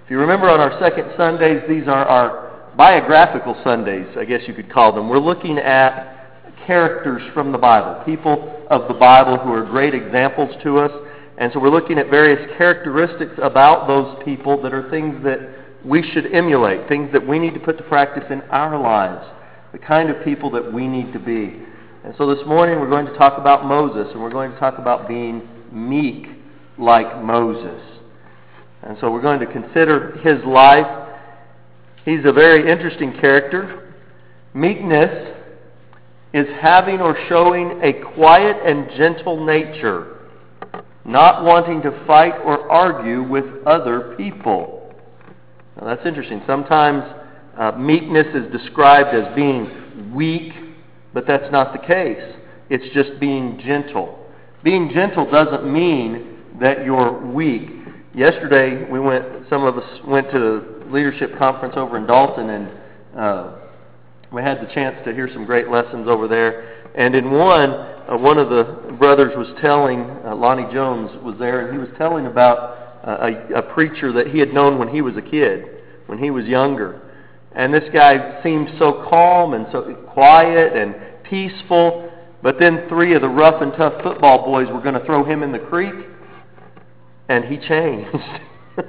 If you remember on our second Sundays, these are our biographical Sundays, I guess you could call them. We're looking at characters from the Bible, people of the Bible who are great examples to us. And so we're looking at various characteristics about those people that are things that we should emulate, things that we need to put to practice in our lives, the kind of people that we need to be. And so this morning we're going to talk about Moses, and we're going to talk about being meek like Moses. And so we're going to consider his life. He's a very interesting character. Meekness is having or showing a quiet and gentle nature, not wanting to fight or argue with other people. Now that's interesting. Sometimes meekness is described as being weak, but that's not the case. It's just being gentle. Being gentle doesn't mean that you're weak. Yesterday, some of us went to the leadership conference over in Dalton, and we had the chance to hear some great lessons over there. And in one of the brothers was telling, Lonnie Jones was there, and he was telling about a preacher that he had known when he was a kid, when he was younger. And this guy seemed so calm and so quiet and peaceful, but then 3 of the rough and tough football boys were going to throw him in the creek, and he changed.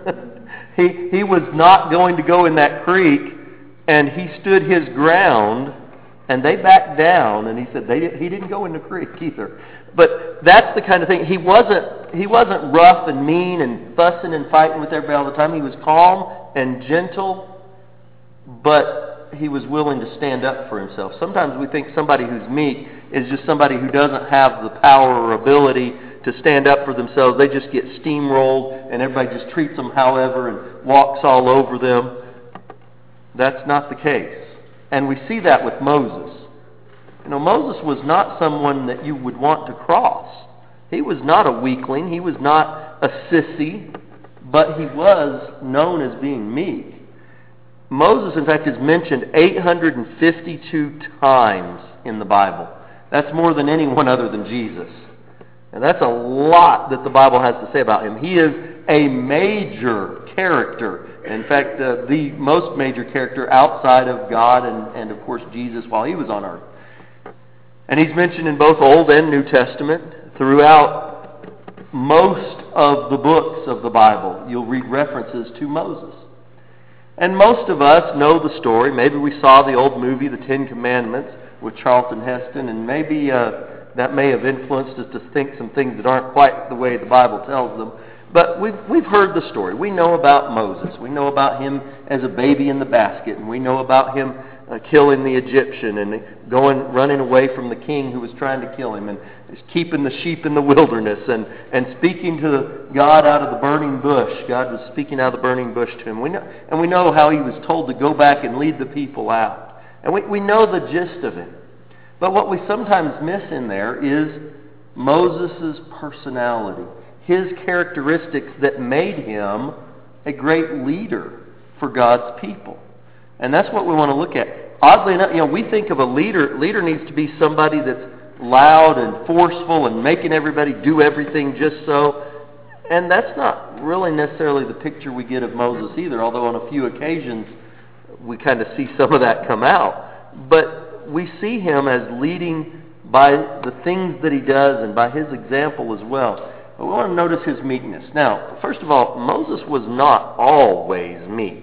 He was not going to go in that creek, and he stood his ground, and they backed down, and he said he didn't go in the creek either. But that's the kind of thing. He wasn't rough and mean and fussing and fighting with everybody all the time. He was calm and gentle, but he was willing to stand up for himself. Sometimes we think somebody who's meek is just somebody who doesn't have the power or ability to stand up for themselves. They just get steamrolled, and everybody just treats them however and walks all over them. That's not the case. And we see that with Moses. You know, Moses was not someone that you would want to cross. He was not a weakling. He was not a sissy, but he was known as being meek. Moses, in fact, is mentioned 852 times in the Bible. That's more than anyone other than Jesus. And that's a lot that the Bible has to say about him. He is a major character. In fact, the most major character outside of God and of course, Jesus while he was on earth. And he's mentioned in both Old and New Testament. Throughout most of the books of the Bible, you'll read references to Moses. And most of us know the story. Maybe we saw the old movie, The 10 Commandments, with Charlton Heston, and maybe that may have influenced us to think some things that aren't quite the way the Bible tells them. But we've heard the story. We know about Moses. We know about him as a baby in the basket, and we know about him killing the Egyptian and running away from the king who was trying to kill him, and keeping the sheep in the wilderness, and speaking to God out of the burning bush. God was speaking out of the burning bush to him. We know how he was told to go back and lead the people out. And we know the gist of it. But what we sometimes miss in there is Moses' personality, his characteristics that made him a great leader for God's people. And that's what we want to look at. Oddly enough, we think of a leader. Leader needs to be somebody that's loud and forceful and making everybody do everything just so. And that's not really necessarily the picture we get of Moses either, although on a few occasions we kind of see some of that come out. But we see him as leading by the things that he does and by his example as well. But we want to notice his meekness. Now, first of all, Moses was not always meek.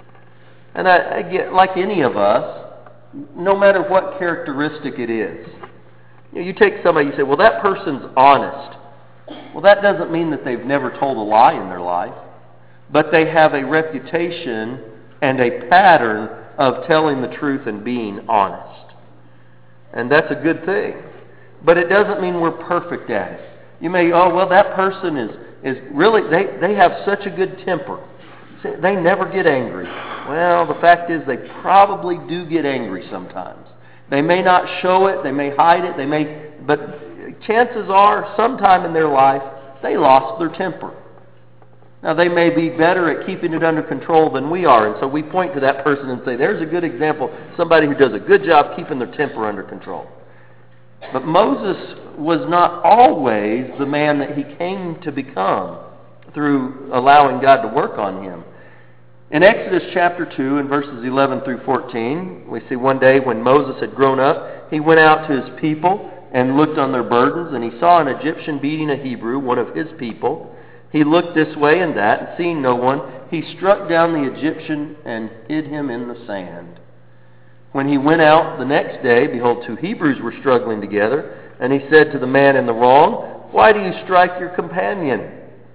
And I get, like any of us, no matter what characteristic it is. You take somebody, you say, well, that person's honest. Well, that doesn't mean that they've never told a lie in their life. But they have a reputation and a pattern of telling the truth and being honest. And that's a good thing. But it doesn't mean we're perfect at it. You may, that person is really, they have such a good temper. They never get angry. Well, the fact is they probably do get angry sometimes. They may not show it, they may hide it, but chances are sometime in their life they lost their temper. Now they may be better at keeping it under control than we are, and so we point to that person and say, there's a good example, somebody who does a good job keeping their temper under control. But Moses was not always the man that he came to become through allowing God to work on him. In Exodus chapter 2, in verses 11 through 14, we see one day when Moses had grown up, he went out to his people and looked on their burdens, and he saw an Egyptian beating a Hebrew, one of his people. He looked this way and that, and seeing no one, he struck down the Egyptian and hid him in the sand. When he went out the next day, behold, 2 Hebrews were struggling together, and he said to the man in the wrong, "Why do you strike your companion?"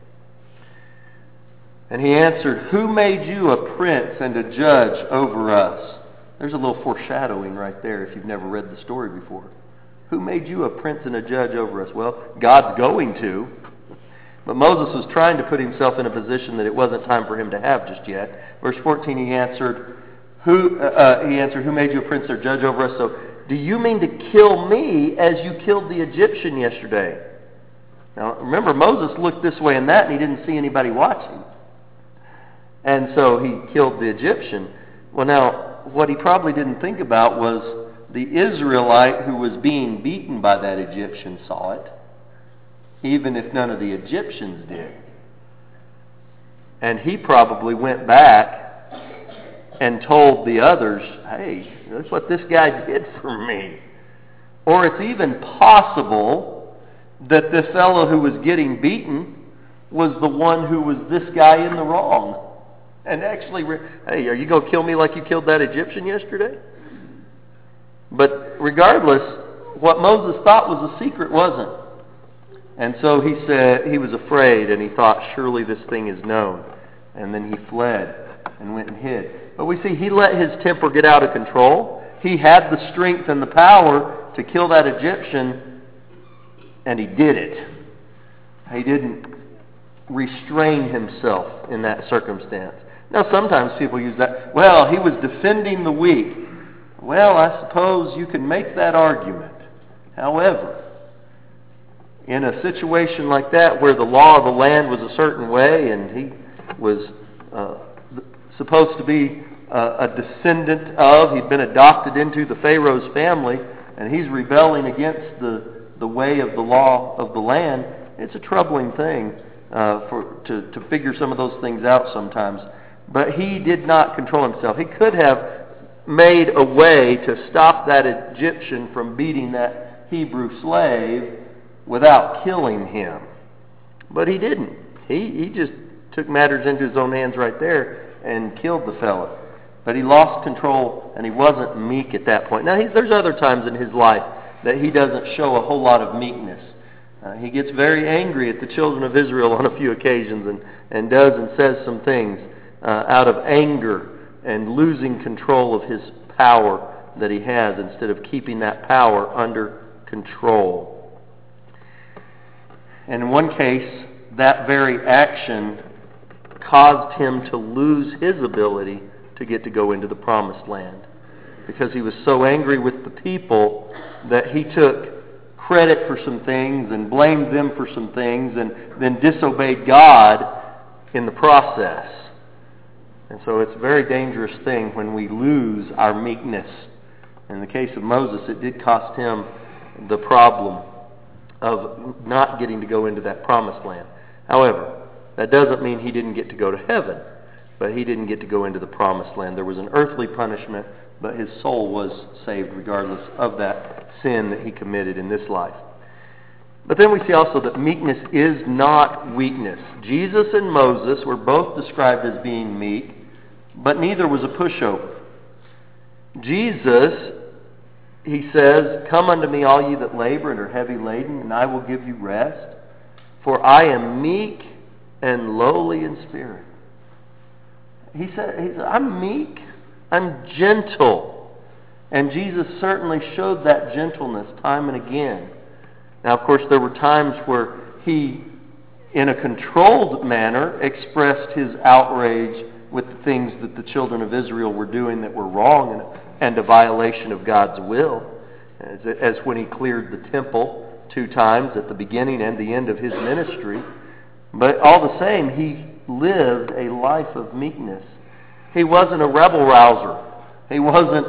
And he answered, "Who made you a prince and a judge over us?" There's a little foreshadowing right there if you've never read the story before. Who made you a prince and a judge over us? Well, God's going to. But Moses was trying to put himself in a position that it wasn't time for him to have just yet. Verse 14, he answered, Who made you a prince or judge over us? So, do you mean to kill me as you killed the Egyptian yesterday? Now, remember, Moses looked this way and that, and he didn't see anybody watching. And so he killed the Egyptian. Well, now, what he probably didn't think about was the Israelite who was being beaten by that Egyptian saw it, even if none of the Egyptians did. And he probably went back and told the others, "Hey, that's what this guy did for me." Or it's even possible that the fellow who was getting beaten was the one who was this guy in the wrong. And actually, "Hey, are you going to kill me like you killed that Egyptian yesterday?" But regardless, what Moses thought was a secret wasn't. And so he said he was afraid, and he thought, surely this thing is known. And then he fled and went and hid. But we see he let his temper get out of control. He had the strength and the power to kill that Egyptian, and he did it. He didn't restrain himself in that circumstance. Now, sometimes people use that, well, he was defending the weak. Well, I suppose you can make that argument. However, in a situation like that where the law of the land was a certain way and he was supposed to be a descendant of, he'd been adopted into the Pharaoh's family, and he's rebelling against the way of the law of the land, it's a troubling thing to figure some of those things out sometimes. But he did not control himself. He could have made a way to stop that Egyptian from beating that Hebrew slave without killing him. But he didn't. He just took matters into his own hands right there and killed the fellow. But he lost control, and he wasn't meek at that point. Now, there's other times in his life that he doesn't show a whole lot of meekness. He gets very angry at the children of Israel on a few occasions and does and says some things out of anger and losing control of his power that he has instead of keeping that power under control. And in one case, that very action caused him to lose his ability to get to go into the promised land, because he was so angry with the people that he took credit for some things and blamed them for some things and then disobeyed God in the process. And so it's a very dangerous thing when we lose our meekness. In the case of Moses, it did cost him the problem of not getting to go into that promised land. However, that doesn't mean he didn't get to go to heaven, but he didn't get to go into the promised land. There was an earthly punishment, but his soul was saved regardless of that sin that he committed in this life. But then we see also that meekness is not weakness. Jesus and Moses were both described as being meek, but neither was a pushover. Jesus, he says, "Come unto me, all ye that labor and are heavy laden, and I will give you rest. For I am meek and lowly in spirit." He said, I'm meek, I'm gentle. And Jesus certainly showed that gentleness time and again. Now, of course, there were times where he, in a controlled manner, expressed his outrage with the things that the children of Israel were doing that were wrong and a violation of God's will, as when he cleared the temple 2 times at the beginning and the end of his ministry. But all the same, he lived a life of meekness. He wasn't a rebel rouser. He wasn't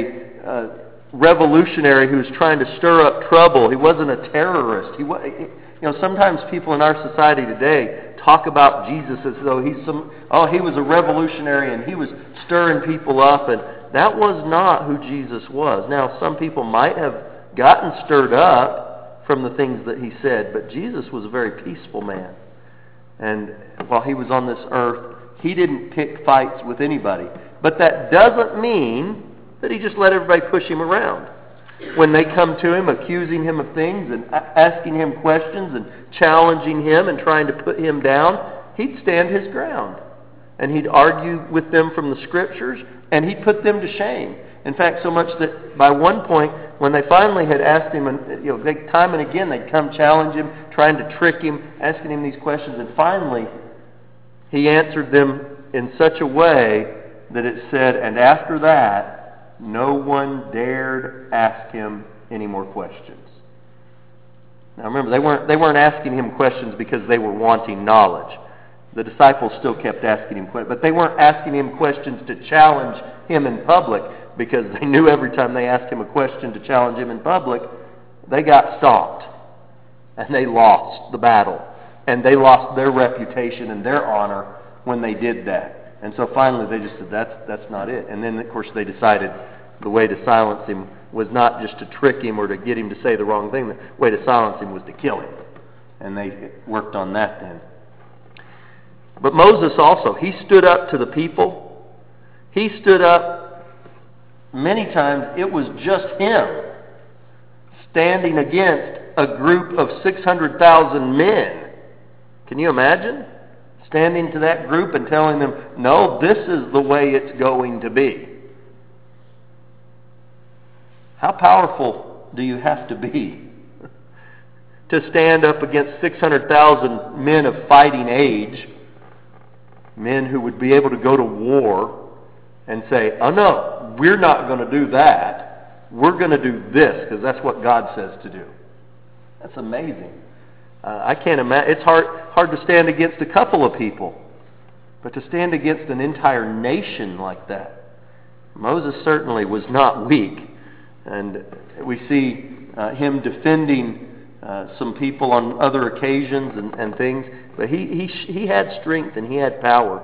a revolutionary who was trying to stir up trouble. He wasn't a terrorist. sometimes people in our society today talk about Jesus as though he was a revolutionary and he was stirring people up, and that was not who Jesus was. Now, some people might have gotten stirred up from the things that he said, but Jesus was a very peaceful man. And while he was on this earth, he didn't pick fights with anybody. But that doesn't mean that he just let everybody push him around. When they come to him, accusing him of things and asking him questions and challenging him and trying to put him down, he'd stand his ground. And he'd argue with them from the Scriptures, and he'd put them to shame. In fact, so much that by one point, when they finally had asked him, and time and again they'd come challenge him, trying to trick him, asking him these questions, and finally he answered them in such a way that it said, and after that, no one dared ask him any more questions. Now remember, they weren't asking him questions because they were wanting knowledge. The disciples still kept asking him questions, but they weren't asking him questions to challenge him in public, because they knew every time they asked him a question to challenge him in public, they got stopped. And they lost the battle. And they lost their reputation and their honor when they did that. And so finally they just said, that's not it. And then, of course, they decided the way to silence him was not just to trick him or to get him to say the wrong thing. The way to silence him was to kill him. And they worked on that then. But Moses also, he stood up to the people. He stood up. Many times it was just him standing against a group of 600,000 men. Can you imagine? Standing to that group and telling them, no, this is the way it's going to be. How powerful do you have to be to stand up against 600,000 men of fighting age, men who would be able to go to war and say, oh no, we're not going to do that. We're going to do this because that's what God says to do. That's amazing. I can't imagine. It's hard to stand against a couple of people, but to stand against an entire nation like that. Moses certainly was not weak, and we see him defending some people on other occasions and things, but he had strength and he had power.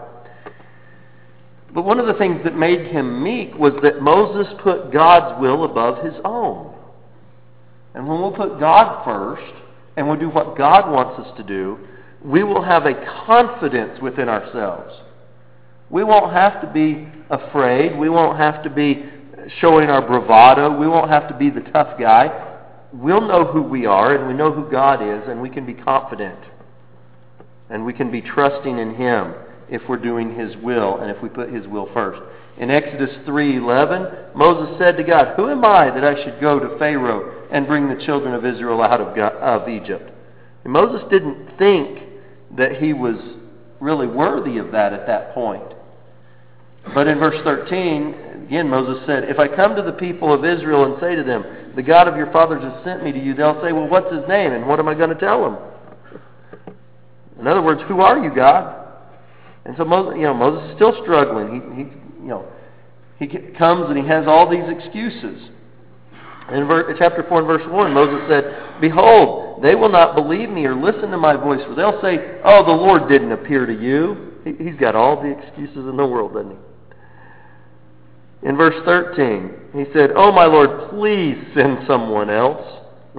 But one of the things that made him meek was that Moses put God's will above his own. And when we'll put God first, and we'll do what God wants us to do, we will have a confidence within ourselves. We won't have to be afraid. We won't have to be showing our bravado. We won't have to be the tough guy. We'll know who we are, and we know who God is, and we can be confident. And we can be trusting in Him if we're doing His will and if we put His will first. In Exodus 3:11, Moses said to God, "Who am I that I should go to Pharaoh and bring the children of Israel out of Egypt?" And Moses didn't think that he was really worthy of that at that point. But in verse 13, again Moses said, "If I come to the people of Israel and say to them, 'The God of your fathers has sent me to you,' they'll say, 'Well, what's His name? And what am I going to tell them?'" In other words, who are you, God? And so Moses is still struggling. He comes and he has all these excuses. In chapter 4 and verse 1, Moses said, "Behold, they will not believe me or listen to my voice, for they'll say, 'Oh, the Lord didn't appear to you.'" He's got all the excuses in the world, doesn't he? In verse 13, he said, "Oh, my Lord, please send someone else."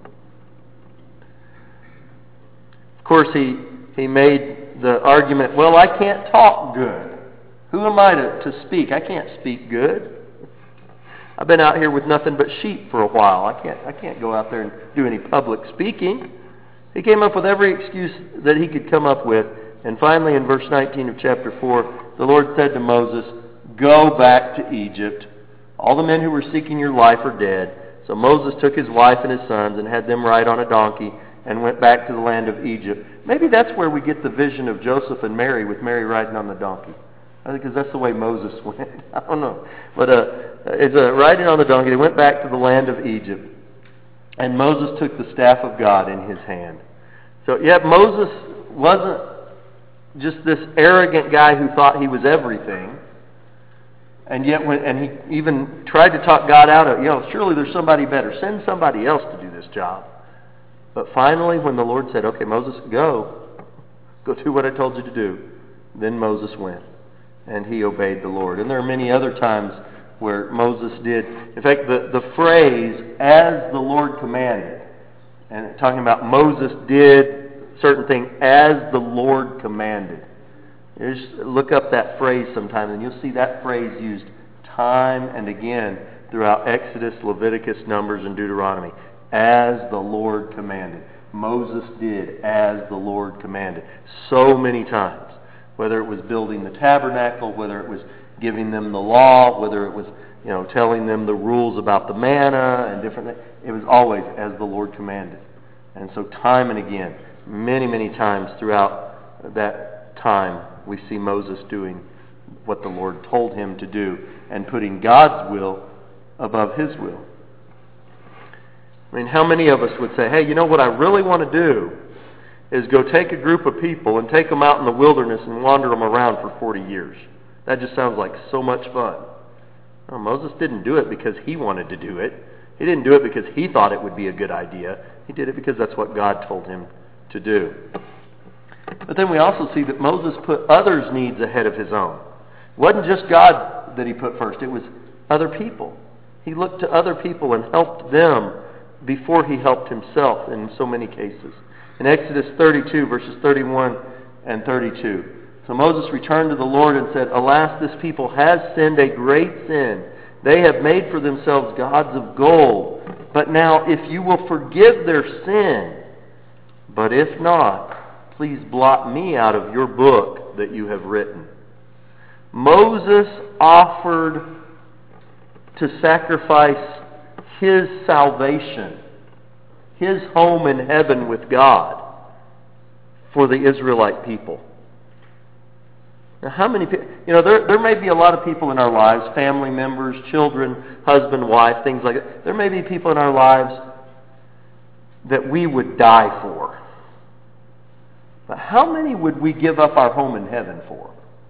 Of course, he made the argument, "Well, I can't talk good. Who am I to speak? I can't speak good. I've been out here with nothing but sheep for a while. I can't go out there and do any public speaking." He came up with every excuse that he could come up with. And finally, in verse 19 of chapter 4, the Lord said to Moses, "Go back to Egypt. All the men who were seeking your life are dead." So Moses took his wife and his sons and had them ride on a donkey and went back to the land of Egypt. Maybe that's where we get the vision of Joseph and Mary, with Mary riding on the donkey. I think because that's the way Moses went. I don't know. But it's riding on the donkey. They went back to the land of Egypt. And Moses took the staff of God in his hand. So, Moses wasn't just this arrogant guy who thought he was everything. And yet, and he even tried to talk God out of, surely there's somebody better. Send somebody else to do this job. But finally, when the Lord said, okay, Moses, go do what I told you to do, then Moses went, and he obeyed the Lord. And there are many other times where Moses did. In fact, the phrase, as the Lord commanded, and talking about Moses did certain thing as the Lord commanded. You just look up that phrase sometime, and you'll see that phrase used time and again throughout Exodus, Leviticus, Numbers, and Deuteronomy. As the Lord commanded. Moses did as the Lord commanded. So many times. Whether it was building the tabernacle, whether it was giving them the law, whether it was telling them the rules about the manna and different things. It was always as the Lord commanded. And so time and again, many, many times throughout that time, we see Moses doing what the Lord told him to do and putting God's will above his will. I mean, how many of us would say, hey, you know what I really want to do is go take a group of people and take them out in the wilderness and wander them around for 40 years. That just sounds like so much fun. No, Moses didn't do it because he wanted to do it. He didn't do it because he thought it would be a good idea. He did it because that's what God told him to do. But then we also see that Moses put others' needs ahead of his own. It wasn't just God that he put first. It was other people. He looked to other people and helped them before he helped himself in so many cases. In Exodus 32, verses 31 and 32. So Moses returned to the Lord and said, Alas, this people has sinned a great sin. They have made for themselves gods of gold. But now, if you will forgive their sin, but if not, please blot me out of your book that you have written. Moses offered to sacrifice his salvation, his home in heaven with God, for the Israelite people. Now, how many people, there may be a lot of people in our lives, family members, children, husband, wife, things like that. There may be people in our lives that we would die for. But how many would we give up our home in heaven for?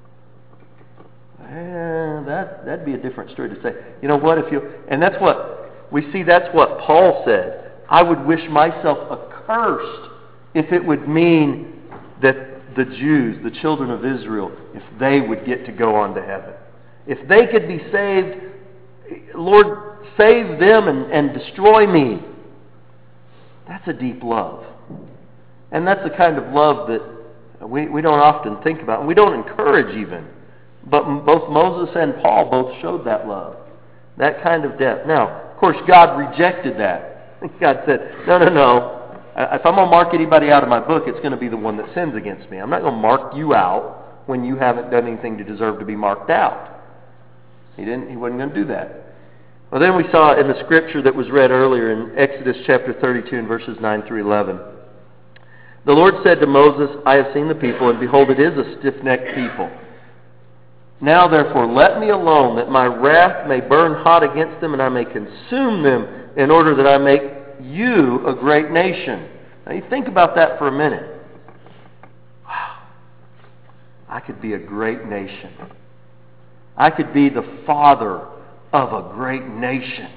That'd be a different story to say. You know what? And that's what we see. That's what Paul said. I would wish myself accursed if it would mean that the Jews, the children of Israel, if they would get to go on to heaven. If they could be saved, Lord, save them and destroy me. That's a deep love. And that's the kind of love that we don't often think about, and we don't encourage even. But both Moses and Paul both showed that love, that kind of depth. Now, of course, God rejected that. God said, no. If I'm going to mark anybody out of my book, it's going to be the one that sins against me. I'm not going to mark you out when you haven't done anything to deserve to be marked out. He wasn't going to do that. Well, then we saw in the scripture that was read earlier in Exodus chapter 32 and verses 9 through 11. The Lord said to Moses, I have seen the people, and behold, it is a stiff-necked people. Now, therefore, let me alone, that my wrath may burn hot against them, and I may consume them, in order that I make you a great nation. Now, you think about that for a minute. Wow. I could be a great nation. I could be the father of a great nation.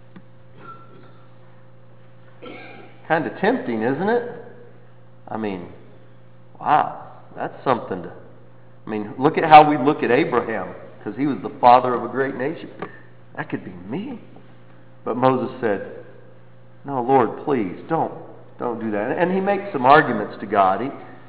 Kind of tempting, isn't it? I mean, wow, that's something to... look at how we look at Abraham, because he was the father of a great nation. That could be me. But Moses said, no, Lord, please, don't do that. And he makes some arguments to God.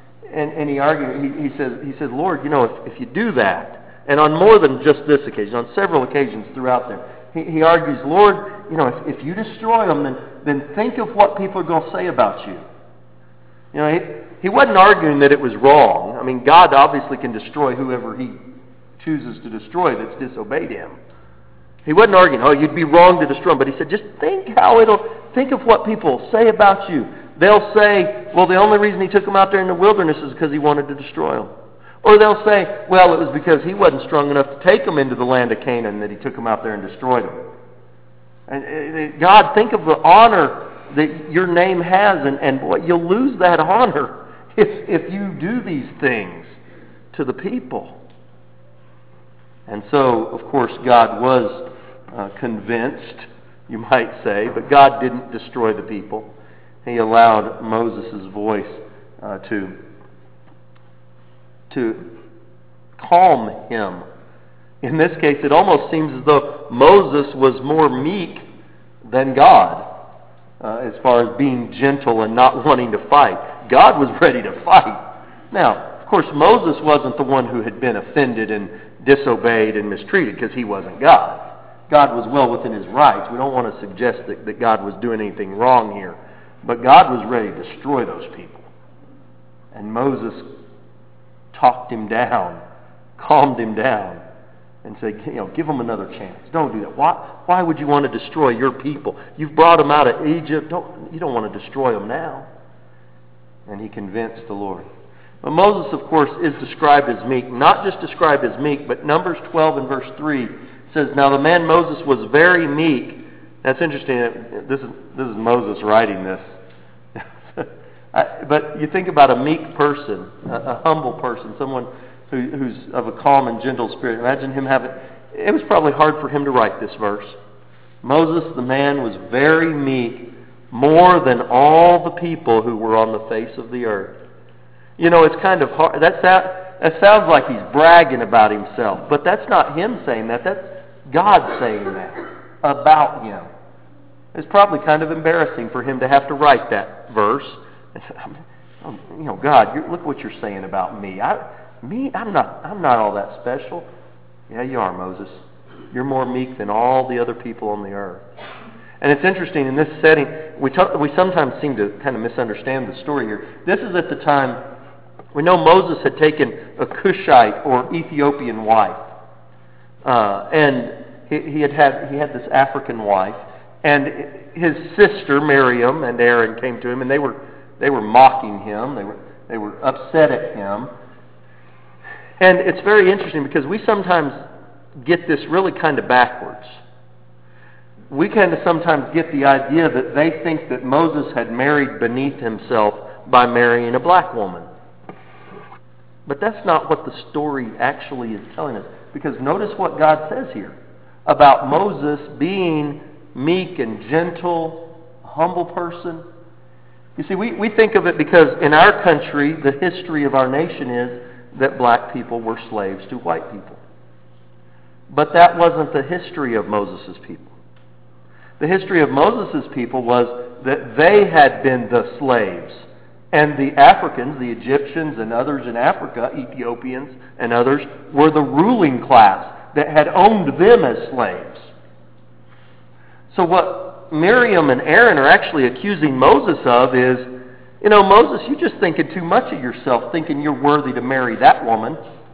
He says, Lord, if you do that, and on more than just this occasion, on several occasions throughout there, he argues, Lord, if you destroy them, then think of what people are going to say about you. He wasn't arguing that it was wrong. God obviously can destroy whoever he chooses to destroy that's disobeyed him. He wasn't arguing, you'd be wrong to destroy them. But he said, just think of what people say about you. They'll say, well, the only reason he took them out there in the wilderness is because he wanted to destroy them. Or they'll say, well, it was because he wasn't strong enough to take them into the land of Canaan that he took them out there and destroyed them. And God, think of the honor that your name has, and boy, you'll lose that honor if you do these things to the people. And so, of course, God was convinced, you might say, but God didn't destroy the people. He allowed Moses' voice to calm him. In this case, it almost seems as though Moses was more meek than God, as far as being gentle and not wanting to fight. God was ready to fight. Now, of course, Moses wasn't the one who had been offended and disobeyed and mistreated, because he wasn't God. God was well within his rights. We don't want to suggest that God was doing anything wrong here. But God was ready to destroy those people. And Moses talked him down, calmed him down, and said, give them another chance. Don't do that. Why would you want to destroy your people? You've brought them out of Egypt. You don't want to destroy them now. And he convinced the Lord. But Moses, of course, is described as meek. Not just described as meek, but Numbers 12 and verse 3 says, "Now the man Moses was very meek." That's interesting. This is Moses writing this. But you think about a meek person, a humble person, someone who's of a calm and gentle spirit. Imagine him it was probably hard for him to write this verse. Moses, the man, was very meek, more than all the people who were on the face of the earth. It's kind of hard. That sounds like he's bragging about himself. But that's not him saying that. That's God saying that about him. It's probably kind of embarrassing for him to have to write that verse. God, look what you're saying about me. I'm not all that special. Yeah, you are, Moses. You're more meek than all the other people on the earth. And it's interesting, in this setting, we sometimes seem to kind of misunderstand the story here. This is at the time, we know Moses had taken a Cushite or Ethiopian wife. And he had this African wife. And his sister, Miriam, and Aaron came to him, and they were mocking him. They were upset at him. And it's very interesting because we sometimes get this really kind of backwards. We kind of sometimes get the idea that they think that Moses had married beneath himself by marrying a black woman. But that's not what the story actually is telling us. Because notice what God says here about Moses being meek and gentle, a humble person. You see, we think of it because in our country, the history of our nation is that black people were slaves to white people. But that wasn't the history of Moses' people. The history of Moses' people was that they had been the slaves. And the Africans, the Egyptians and others in Africa, Ethiopians and others, were the ruling class that had owned them as slaves. So what Miriam and Aaron are actually accusing Moses of is, Moses, you're just thinking too much of yourself, thinking you're worthy to marry that woman.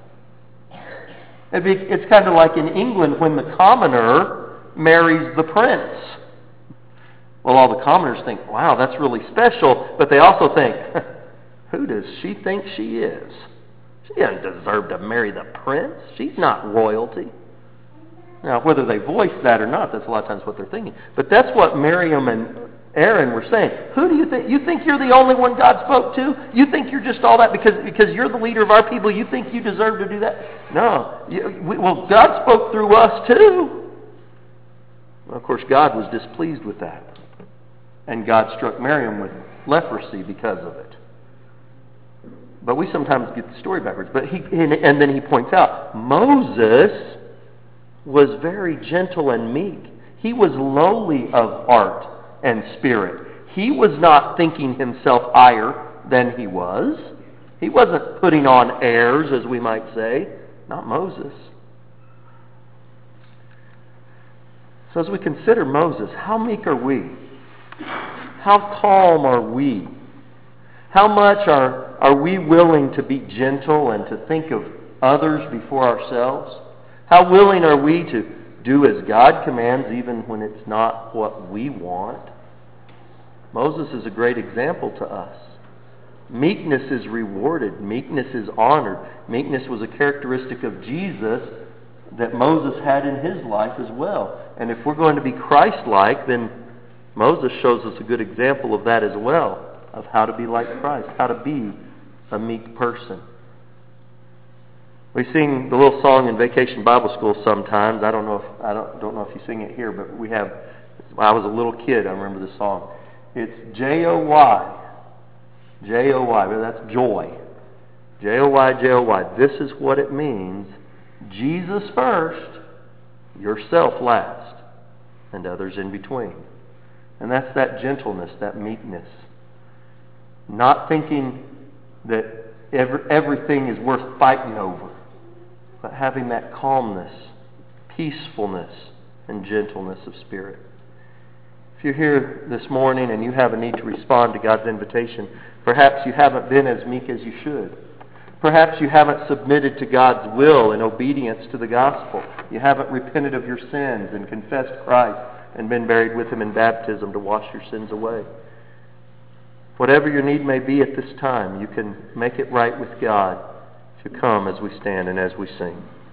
It's kind of like in England when the commoner marries the prince. Well, all the commoners think, wow, that's really special, but they also think, who does she think she is? She doesn't deserve to marry the prince. She's not royalty. Now, whether they voice that or not, that's a lot of times what they're thinking. But that's what Miriam and Aaron were saying. Who do you think? You think you're the only one God spoke to? You think you're just all that because you're the leader of our people? You think you deserve to do that? No. Well, God spoke through us too. Well, of course, God was displeased with that. And God struck Miriam with leprosy because of it. But we sometimes get the story backwards. And then he points out, Moses was very gentle and meek. He was lowly of heart and spirit. He was not thinking himself higher than he was. He wasn't putting on airs, as we might say. Not Moses. So as we consider Moses, how meek are we? How calm are we? How much are we willing to be gentle and to think of others before ourselves? How willing are we to do as God commands even when it's not what we want? Moses is a great example to us. Meekness is rewarded. Meekness is honored. Meekness was a characteristic of Jesus that Moses had in his life as well. And if we're going to be Christ-like, then Moses shows us a good example of that as well, of how to be like Christ, how to be a meek person. We sing the little song in Vacation Bible School sometimes. I don't know if you sing it here, but we have. When I was a little kid, I remember this song. It's J-O-Y. J-O-Y. But that's joy. J-O-Y, J-O-Y. This is what it means. Jesus first, yourself last, and others in between. And that's that gentleness, that meekness. Not thinking that everything is worth fighting over, but having that calmness, peacefulness, and gentleness of spirit. If you're here this morning and you have a need to respond to God's invitation, perhaps you haven't been as meek as you should. Perhaps you haven't submitted to God's will in obedience to the gospel. You haven't repented of your sins and confessed Christ and been buried with Him in baptism to wash your sins away. Whatever your need may be at this time, you can make it right with God if you come as we stand and as we sing.